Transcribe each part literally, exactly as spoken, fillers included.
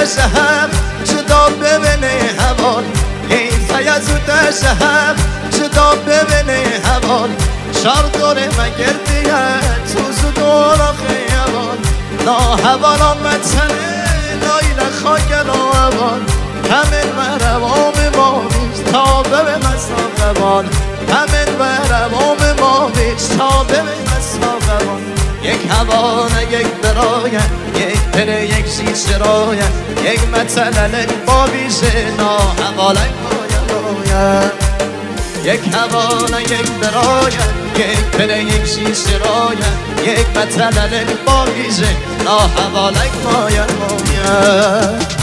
شهر جدا ببینه هوال حیفه از او شهر جدا ببینه هوال شار دوره مگردیه توزو دورا خیوال نا هوال آمد سنه لایل خاکر و هوال همین مروام ما بیش تا به مساقوال همین مروام ما بیش تا به مساقوال یک هوانه یک برایه یک پره یک شیشه رایه یک متلل با بیشه نا هوالک باید باید یک هوانه یک برایه یک پره یک شیشه رایه یک متلل با بیشه نا هوالک باید باید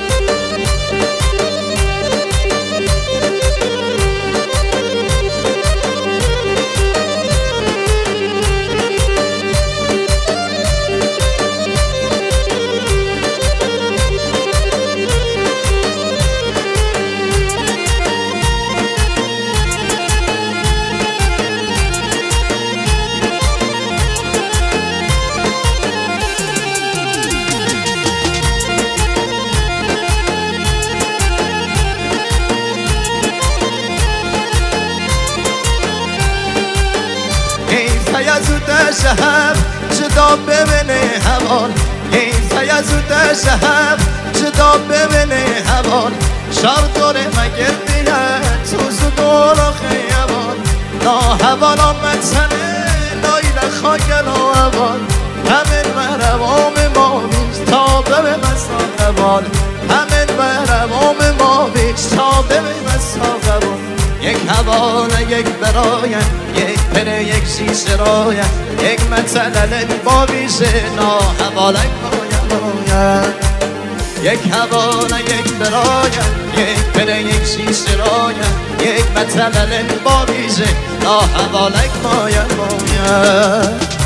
از او شهر جدا ببینه هوال حیفه از او شهر جدا ببینه هوال شار دوره مگردیه توزو دورا خیوال نا هوال آمد سنه لایل خاکر و هوال همین مروام ما بیش تا به مساقوال همین مروام ما بیش تا به مساقوال یک هوانه یک برایه یک پره یک شیشه رایه یک متلل با بیشه نا هوالک باید باید یک هوانه یک برایه یک پره یک شیشه رایه یک متلل با بیشه نا هوالک باید باید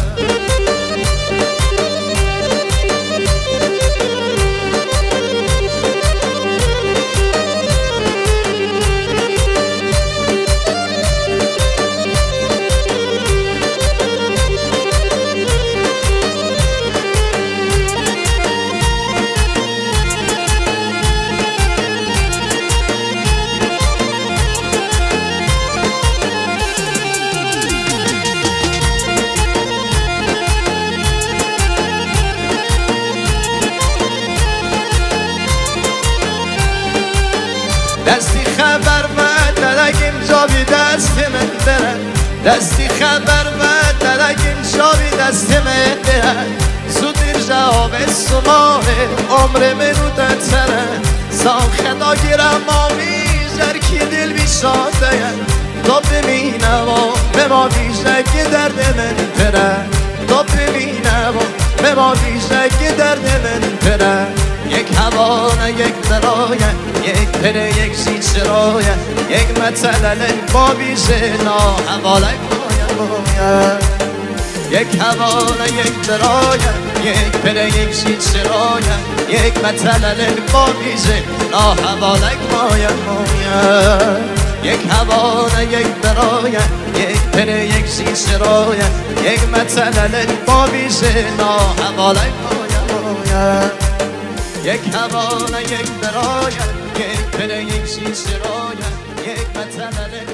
دستی خبر و درگیم جابی دست من دره دستی خبر و درگیم جابی دست من دره زودیر جواب سماره عمر منو دتره ساخدا گیرم آمی جرکی دل بیشاده تو ببینه و به ما بیشه که درد من پره تو ببینه و به ما بیشه که درد من پره یک هوانه یک برایه یک پره یک شیشه رایه یک متلل با بیشه نا هوالک باید باید یک هوانه یک برایه یک پره یک شیشه رایه یک متلل با بیشه نا هوالک باید باید یک هوانه یک برایه یک پره یک شیشه رایه یک متلل با بیشه نا هوالک باید باید یک هوانه یک برایه یک پره یک شیشه رایه یک متلل